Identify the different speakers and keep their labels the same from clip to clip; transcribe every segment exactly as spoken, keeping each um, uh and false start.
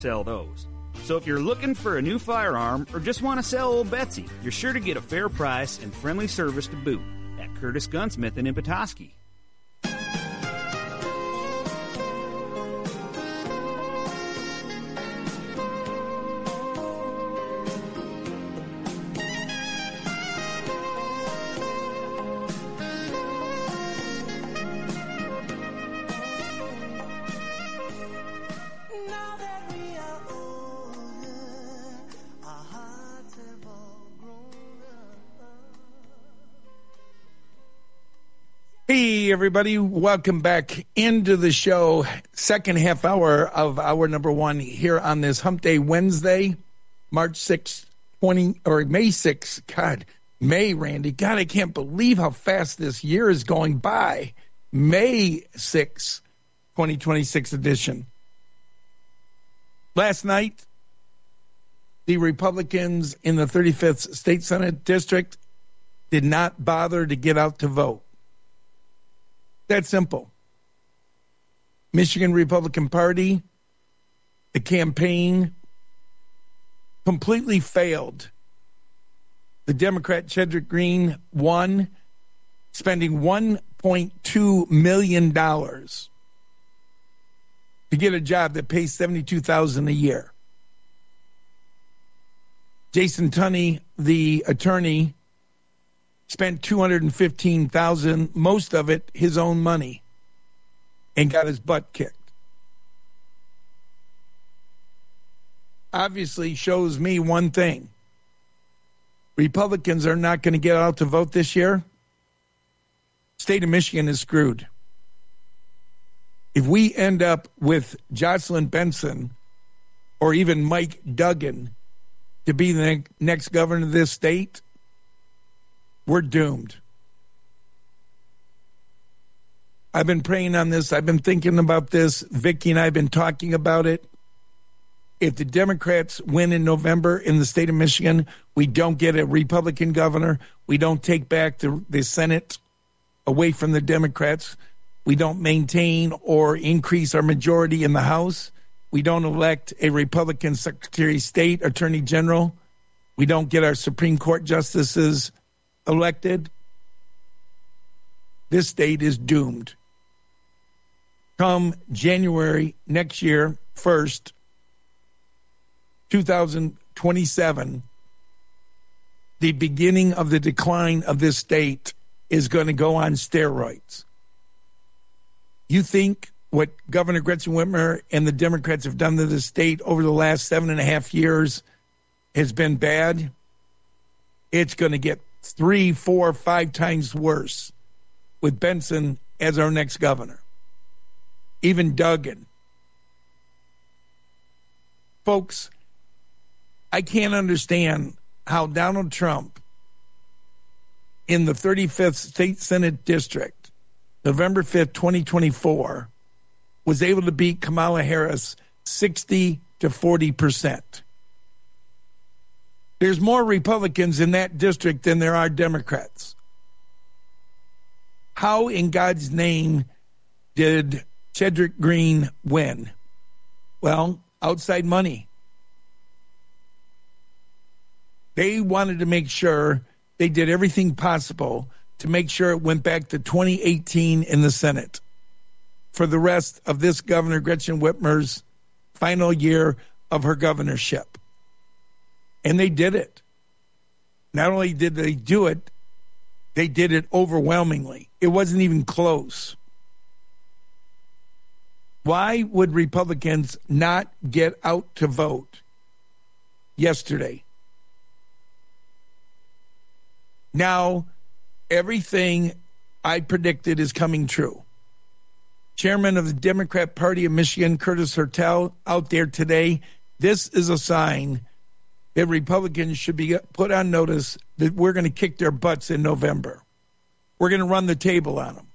Speaker 1: sell those. So if you're looking for a new firearm or just want to sell old Betsy, you're sure to get a fair price and friendly service to boot at Curtis Gunsmith in Petoskey.
Speaker 2: Hey, everybody. Welcome back into the show. Second half hour of hour number one here on this Hump Day Wednesday, March sixth, twenty or May sixth. God, May, Randy. God, I can't believe how fast this year is going by. May sixth, twenty twenty-six edition. Last night, the Republicans in the thirty-fifth State Senate District did not bother to get out to vote. That simple. Michigan Republican Party, the campaign, completely failed. The Democrat Chedrick Green won, spending one point two million dollars to get a job that pays seventy-two thousand dollars a year. Jason Tunney, the attorney, spent two hundred fifteen thousand dollars, most of it his own money, and got his butt kicked. Obviously shows me one thing. Republicans are not going to get out to vote this year. State of Michigan is screwed. If we end up with Jocelyn Benson or even Mike Duggan to be the next governor of this state, we're doomed. I've been praying on this. I've been thinking about this. Vicki and I have been talking about it. If the Democrats win in November in the state of Michigan, we don't get a Republican governor. We don't take back the, the Senate away from the Democrats. We don't maintain or increase our majority in the House. We don't elect a Republican Secretary of State, Attorney General. We don't get our Supreme Court justices elected. This state is doomed. Come January next year, first, two thousand twenty-seven, the beginning of the decline of this state is going to go on steroids. You think what Governor Gretchen Whitmer and the Democrats have done to the state over the last seven and a half years has been bad? It's going to get three, four, five times worse with Benson as our next governor. Even Duggan. Folks, I can't understand how Donald Trump in the thirty-fifth State Senate District, November fifth, twenty twenty-four, was able to beat Kamala Harris sixty to forty percent. There's more Republicans in that district than there are Democrats. How in God's name did Chedrick Green win? Well, outside money. They wanted to make sure they did everything possible to make sure it went back to twenty eighteen in the Senate for the rest of this Governor Gretchen Whitmer's final year of her governorship. And they did it. Not only did they do it, they did it overwhelmingly. It wasn't even close. Why would Republicans not get out to vote yesterday? Now, everything I predicted is coming true. Chairman of the Democrat Party of Michigan, Curtis Hertel, out there today. This is a sign that Republicans should be put on notice that we're going to kick their butts in November. We're going to run the table on them.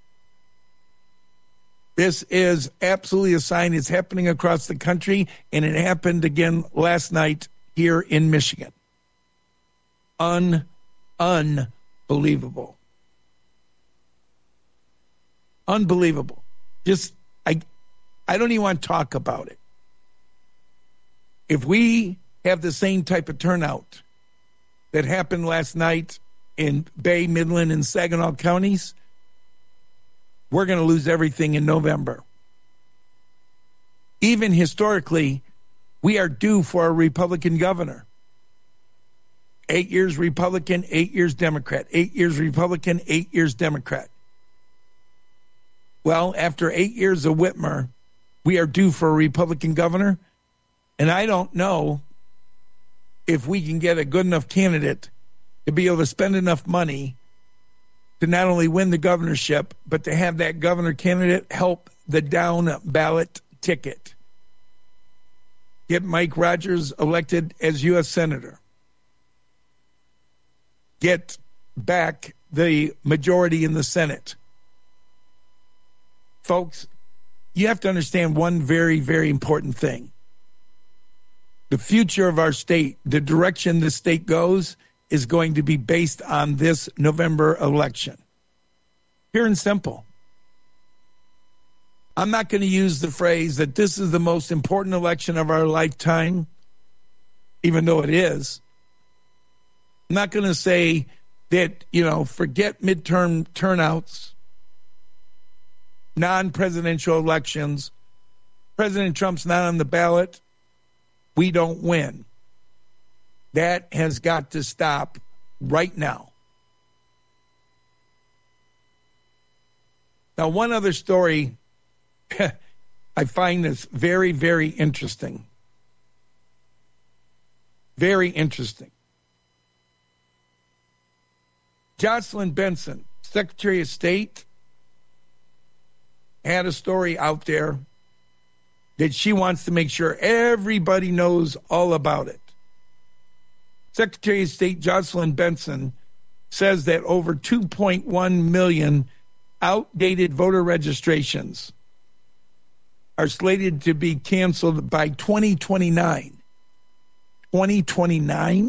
Speaker 2: This is absolutely a sign. It's happening across the country, and it happened again last night here in Michigan. Un, unbelievable. Unbelievable. Just, I, I don't even want to talk about it. if we have the same type of turnout that happened last night in Bay, Midland, and Saginaw counties, we're going to lose everything in November. Even historically, we are due for a Republican governor. Eight years Republican, eight years Democrat. Eight years Republican, eight years Democrat. Well, after eight years of Whitmer, we are due for a Republican governor, and I don't know if we can get a good enough candidate to be able to spend enough money to not only win the governorship, but to have that governor candidate help the down ballot ticket. Get Mike Rogers elected as U S Senator. Get back the majority in the Senate. Folks, you have to understand one very, very important thing. The future of our state, the direction the state goes, is going to be based on this November election. Pure and simple. I'm not going to use the phrase that this is the most important election of our lifetime, even though it is. I'm not going to say that, you know, forget midterm turnouts, non-presidential elections. President Trump's not on the ballot. We don't win. That has got to stop right now. Now, one other story I find this very, very interesting. Very interesting. Jocelyn Benson, Secretary of State, had a story out there that she wants to make sure everybody knows all about it. Secretary of State Jocelyn Benson says that over two point one million outdated voter registrations are slated to be canceled by twenty twenty-nine. twenty twenty-nine?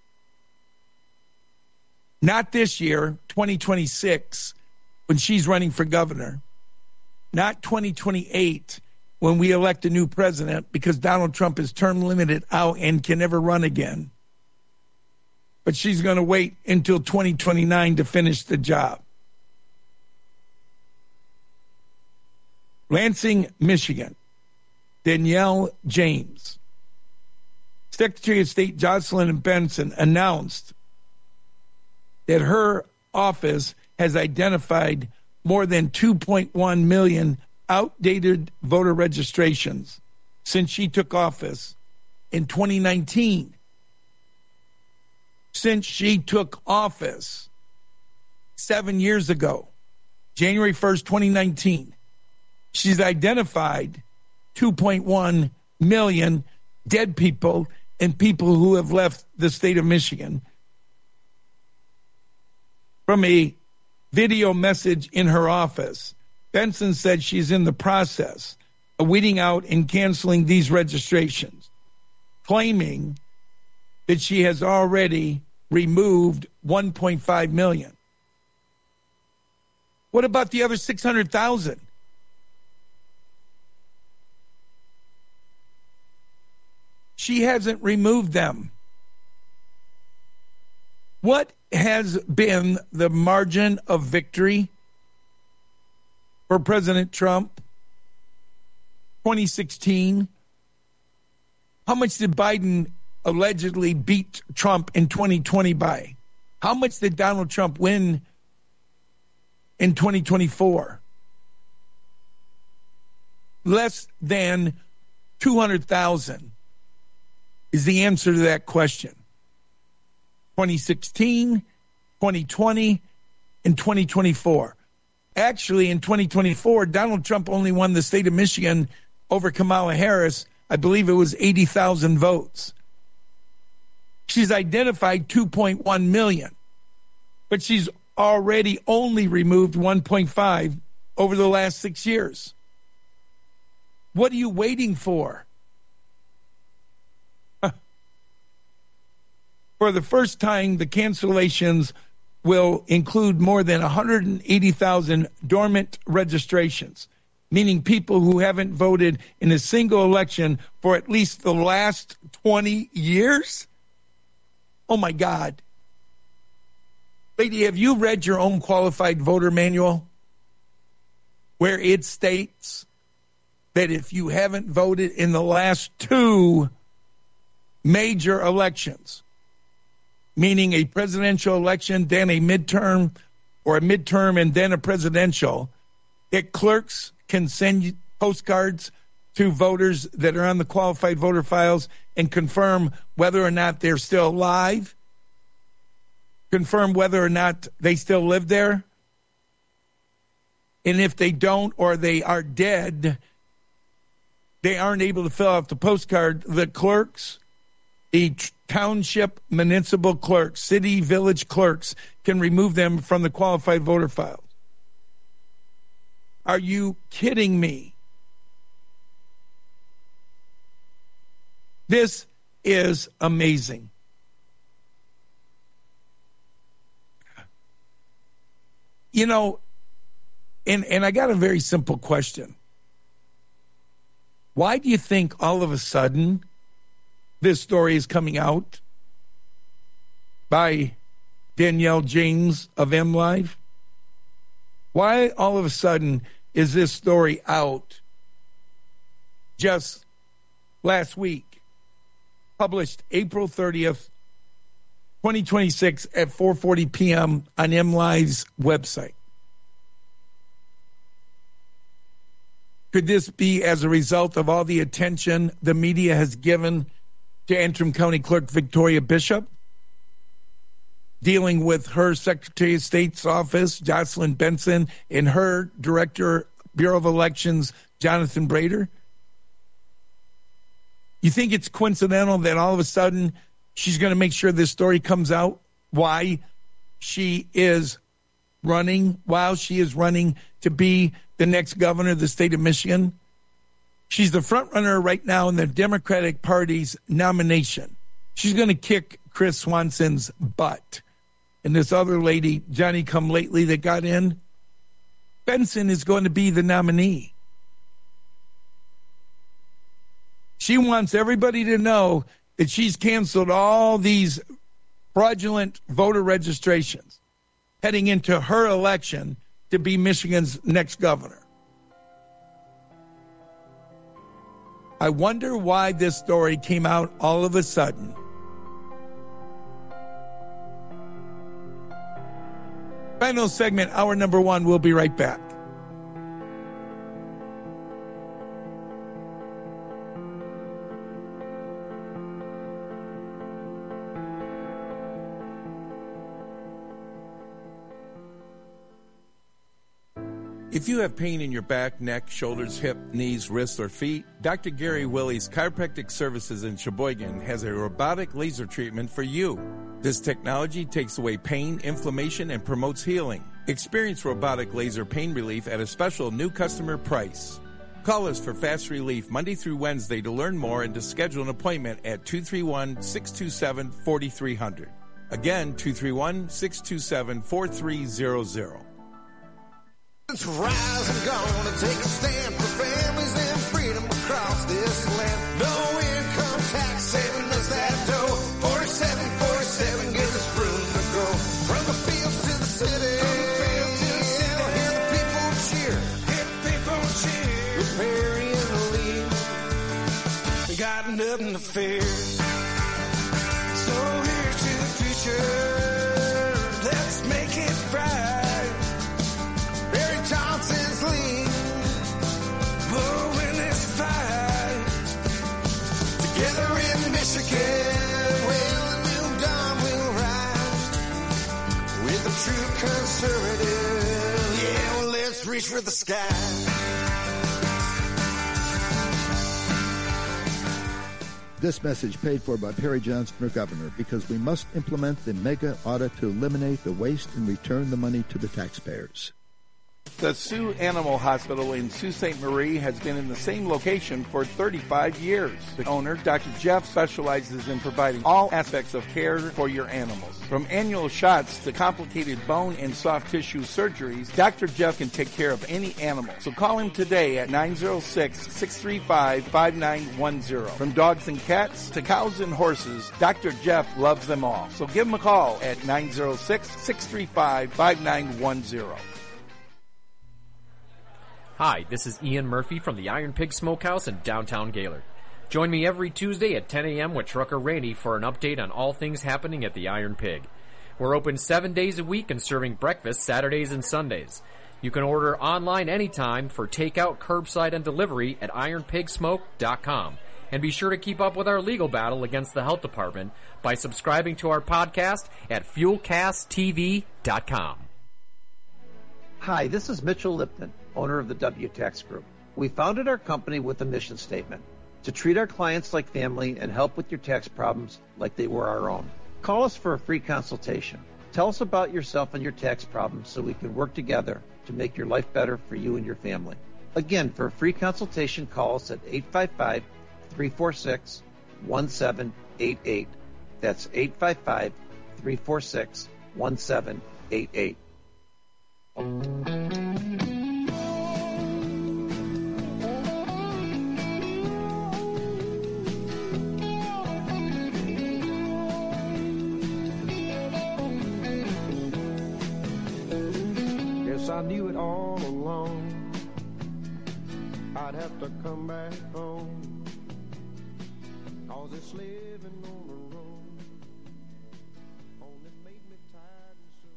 Speaker 2: Not this year, twenty twenty-six, when she's running for governor. Not twenty twenty-eight, when we elect a new president, because Donald Trump is term limited out and can never run again. But she's going to wait until twenty twenty-nine to finish the job. Lansing, Michigan, Danielle James. Secretary of State Jocelyn Benson announced that her office has identified more than two point one million outdated voter registrations since she took office in twenty nineteen. Since she took office seven years ago, January first, twenty nineteen, she's identified two point one million dead people and people who have left the state of Michigan. From a video message in her office, Benson said she's in the process of weeding out and canceling these registrations, claiming that she has already removed one point five million. What about the other six hundred thousand? She hasn't removed them. What has been the margin of victory for President Trump? twenty sixteen. How much did Biden allegedly beat Trump in twenty twenty by? How much did Donald Trump win in twenty twenty-four? Less than two hundred thousand is the answer to that question. twenty sixteen, twenty twenty, and twenty twenty-four. Actually, in twenty twenty-four, Donald Trump only won the state of Michigan over Kamala Harris. I believe it was eighty thousand votes. She's identified two point one million, but she's already only removed one point five over the last six years. What are you waiting for? For the first time, the cancellations will include more than one hundred eighty thousand dormant registrations. meaning people who haven't voted in a single election for at least the last twenty years? Oh, my God. Lady, have you read your own qualified voter manual where it states that if you haven't voted in the last two major elections, meaning a presidential election, then a midterm, or a midterm and then a presidential, that clerks can send postcards to voters that are on the qualified voter files and confirm whether or not they're still alive, confirm whether or not they still live there. And if they don't or they are dead, they aren't able to fill out the postcard. The clerks, the township municipal clerks, city, village clerks can remove them from the qualified voter files. Are you kidding me? This is amazing. You know, and, and I got a very simple question. Why do you think all of a sudden this story is coming out by Danielle James of M Live? Why all of a sudden is this story out just last week? Published April thirtieth, twenty twenty-six at four forty p.m. on M Live's website. Could this be as a result of all the attention the media has given to Antrim County Clerk Victoria Bishop, dealing with her Secretary of State's office, Jocelyn Benson, and her Director, Bureau of Elections, Jonathan Brader? You think it's coincidental that all of a sudden she's going to make sure this story comes out? Why she is running, while she is running to be the next governor of the state of Michigan? She's the front runner right now in the Democratic Party's nomination. She's going to kick Chris Swanson's butt. And this other lady, Johnny Come Lately, that got in, Benson is going to be the nominee. She wants everybody to know that she's canceled all these fraudulent voter registrations heading into her election to be Michigan's next governor. I wonder why this story came out all of a sudden. Final segment, hour number one. We'll be right back.
Speaker 3: If you have pain in your back, neck, shoulders, hip, knees, wrists, or feet, Doctor Gary Willie's Chiropractic Services in Sheboygan has a robotic laser treatment for you. This technology takes away pain, inflammation, and promotes healing. Experience robotic laser pain relief at a special new customer price. Call us for fast relief Monday through Wednesday to learn more and to schedule an appointment at two three one, six two seven, four three zero zero. Again, two three one, six two seven, four three zero zero.
Speaker 4: It's rising, gonna take a stand for families and freedom across this land. No income tax saving us that dough. forty-seven forty-seven gives us room to grow. From the fields to the city, from the fields to the city. Hear the people cheer, hear the people cheer. With Perry and the lead, we got nothing to fear. So here's to the future, let's make it bright. Johnson's lead, we'll win this fight. Together in Michigan, well, a new dawn will rise. With a true conservative, yeah, well, let's reach for the sky.
Speaker 5: This message paid for by Perry Johnson for governor, because we must implement the mega audit to eliminate the waste and return the money to the taxpayers.
Speaker 3: The Sioux Animal Hospital in Sault Ste. Marie has been in the same location for thirty-five years. The owner, Doctor Jeff, specializes in providing all aspects of care for your animals. From annual shots to complicated bone and soft tissue surgeries, Doctor Jeff can take care of any animal. So call him today at nine oh six, six three five, five nine one zero. From dogs and cats to cows and horses, Doctor Jeff loves them all. So give him a call at nine oh six, six three five, five nine one zero.
Speaker 6: Hi, this is Ian Murphy from the Iron Pig Smokehouse in downtown Gaylord. Join me every Tuesday at ten a.m. with Trucker Randy for an update on all things happening at the Iron Pig. We're open seven days a week and serving breakfast Saturdays and Sundays. You can order online anytime for takeout, curbside, and delivery at iron pig smoke dot com. And be sure to keep up with our legal battle against the health department by subscribing to our podcast at fuel cast t v dot com.
Speaker 7: Hi, this is Mitchell Lipton, owner of the W Tax Group. We founded our company with a mission statement: to treat our clients like family and help with your tax problems like they were our own. Call us for a free consultation. Tell us about yourself and your tax problems so we can work together to make your life better for you and your family. Again, for a free consultation, call us at eight five five, three four six, one seven eight eight. That's eight five five, three four six, one seven eight eight.
Speaker 4: Yes, I knew it all along. I'd have to come back home. All this living on the road only made me tired and so.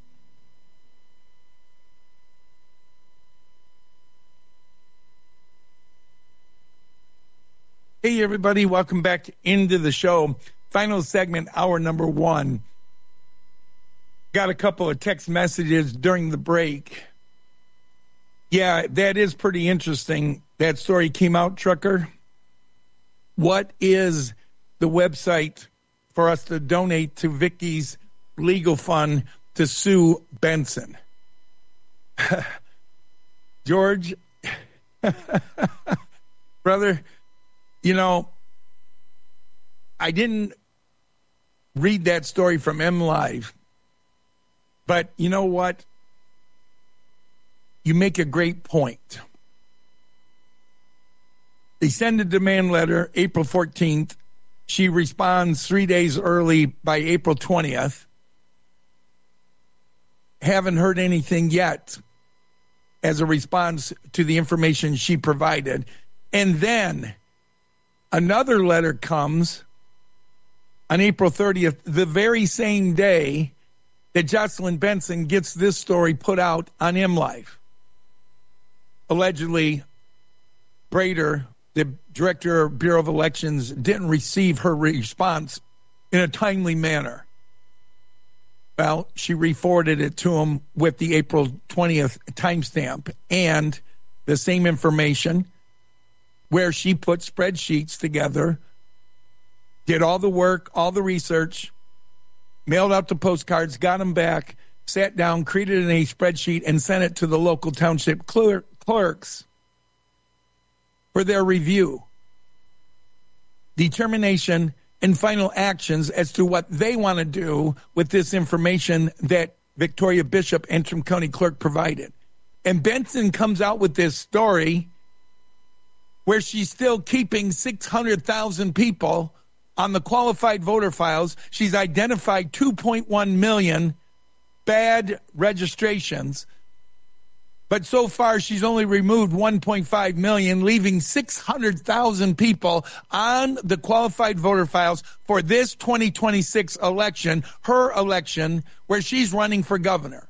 Speaker 2: Hey, everybody. Welcome back into the show. Final segment, hour number one. Got a couple of text messages during the break. Yeah, that is pretty interesting. That story came out, Trucker. What is the website for us to donate to Vicky's legal fund to sue Benson? George, brother, you know, I didn't read that story from M Live, but you know what? You make a great point. They send a demand letter April fourteenth. She responds three days early by April twentieth. Haven't heard anything yet as a response to the information she provided. And then another letter comes on April thirtieth, the very same day that Jocelyn Benson gets this story put out on M Live. Allegedly, Brader, the director of Bureau of Elections, didn't receive her response in a timely manner. Well, she re-forwarded it to him with the April twentieth timestamp and the same information, where she put spreadsheets together, did all the work, all the research, mailed out the postcards, got them back, sat down, created a spreadsheet, and sent it to the local township clerk, clerks for their review, determination, and final actions as to what they want to do with this information that Victoria Bishop, Antrim County Clerk, provided. And Benson comes out with this story where she's still keeping six hundred thousand people on the qualified voter files. She's identified two point one million bad registrations, but so far she's only removed one point five million, leaving six hundred thousand people on the qualified voter files for this twenty twenty-six election, her election, where she's running for governor.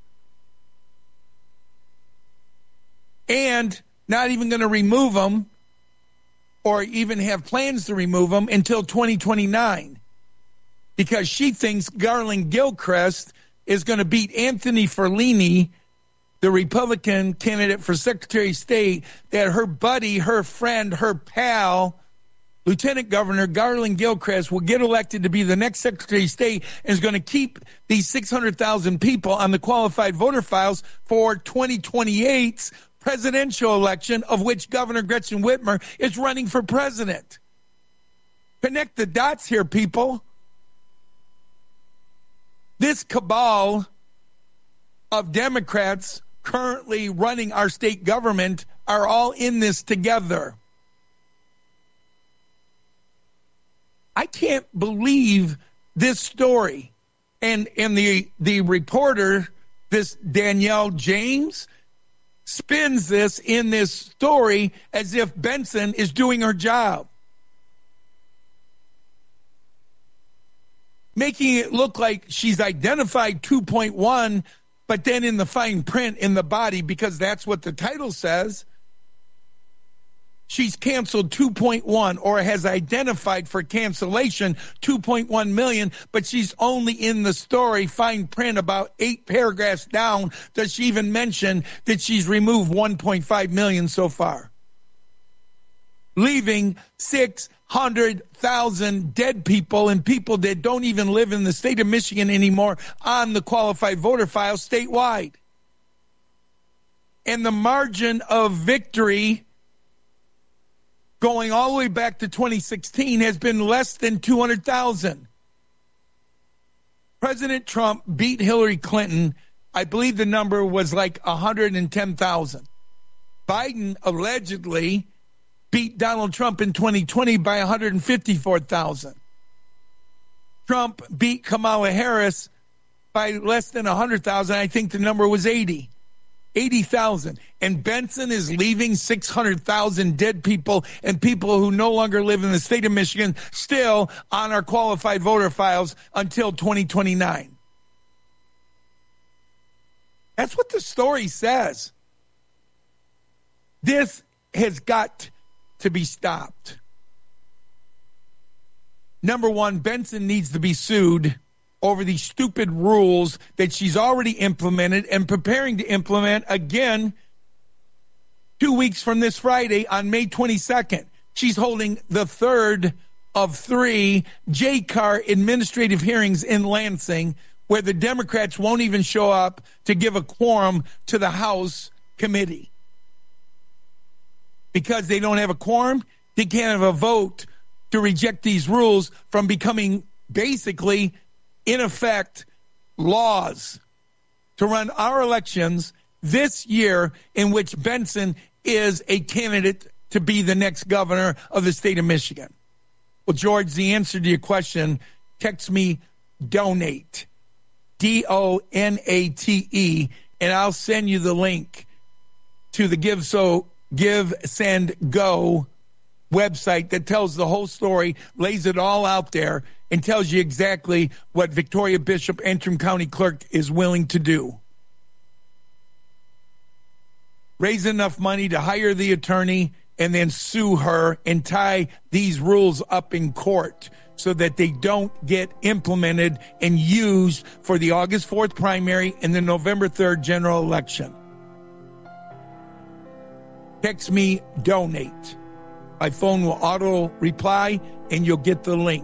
Speaker 2: And not even going to remove them or even have plans to remove them until twenty twenty-nine, because she thinks Garland Gilchrist is going to beat Anthony Ferlini, the Republican candidate for Secretary of State, that her buddy, her friend, her pal, Lieutenant Governor Garland Gilchrist will get elected to be the next Secretary of State and is going to keep these six hundred thousand people on the qualified voter files for twenty twenty-eight's presidential election, of which Governor Gretchen Whitmer is running for president. Connect the dots here, people. This cabal of Democrats currently running our state government are all in this together. I can't believe this story. And and the the reporter, this Danielle James, spins this in this story as if Benson is doing her job, making it look like she's identified two point one, but then in the fine print in the body, because that's what the title says, she's canceled two point one or has identified for cancellation two point one million, but she's only in the story fine print about eight paragraphs down does she even mention that she's removed one point five million so far, leaving six hundred thousand dead people and people that don't even live in the state of Michigan anymore on the qualified voter file statewide. And the margin of victory going all the way back to twenty sixteen has been less than two hundred thousand. President Trump beat Hillary Clinton. I believe the number was like one hundred ten thousand. Biden allegedly beat Donald Trump in twenty twenty by one hundred fifty-four thousand. Trump beat Kamala Harris by less than one hundred thousand. I think the number was eighty. eighty thousand. And Benson is leaving six hundred thousand dead people and people who no longer live in the state of Michigan still on our qualified voter files until twenty twenty-nine. That's what the story says. This has got to be stopped. Number one, Benson needs to be sued over these stupid rules that she's already implemented and preparing to implement again two weeks from this Friday on May twenty-second. She's holding the third of three J C A R administrative hearings in Lansing, where the Democrats won't even show up to give a quorum to the House committee. Because they don't have a quorum, they can't have a vote to reject these rules from becoming basically, in effect, laws to run our elections this year, in which Benson is a candidate to be the next governor of the state of Michigan. Well, George, the answer to your question, text me donate, D O N A T E, and I'll send you the link to the Give So Give, Send, Go website that tells the whole story, lays it all out there, and tells you exactly what Victoria Bishop, Antrim County Clerk, is willing to do. Raise enough money to hire the attorney and then sue her and tie these rules up in court so that they don't get implemented and used for the August fourth primary and the November third general election. Text me donate. My phone will auto reply and you'll get the link.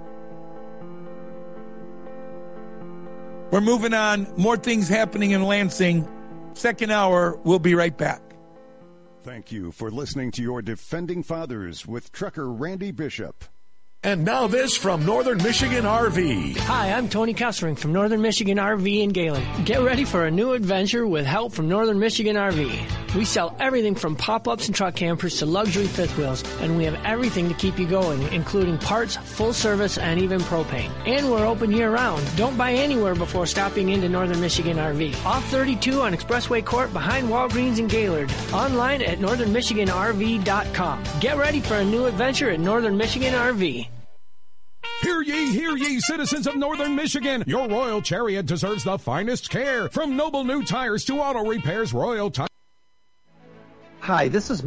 Speaker 2: We're moving on. More things happening in Lansing. Second hour, we'll be right back.
Speaker 8: Thank you for listening to your Defending Fathers with trucker Randy Bishop.
Speaker 9: And now this from Northern Michigan R V.
Speaker 10: Hi, I'm Tony Kessering from Northern Michigan R V in Gaylord. Get ready for a new adventure with help from Northern Michigan R V. We sell everything from pop-ups and truck campers to luxury fifth wheels, and we have everything to keep you going, including parts, full service, and even propane. And we're open year-round. Don't buy anywhere before stopping into Northern Michigan R V. Off thirty-two on Expressway Court behind Walgreens in Gaylord. Online at northern michigan r v dot com. Get ready for a new adventure at Northern Michigan R V.
Speaker 9: Hear ye, hear ye, citizens of Northern Michigan. Your Royal Chariot deserves the finest care. From Noble New Tires to auto repairs, Royal Tires.
Speaker 7: Hi, this is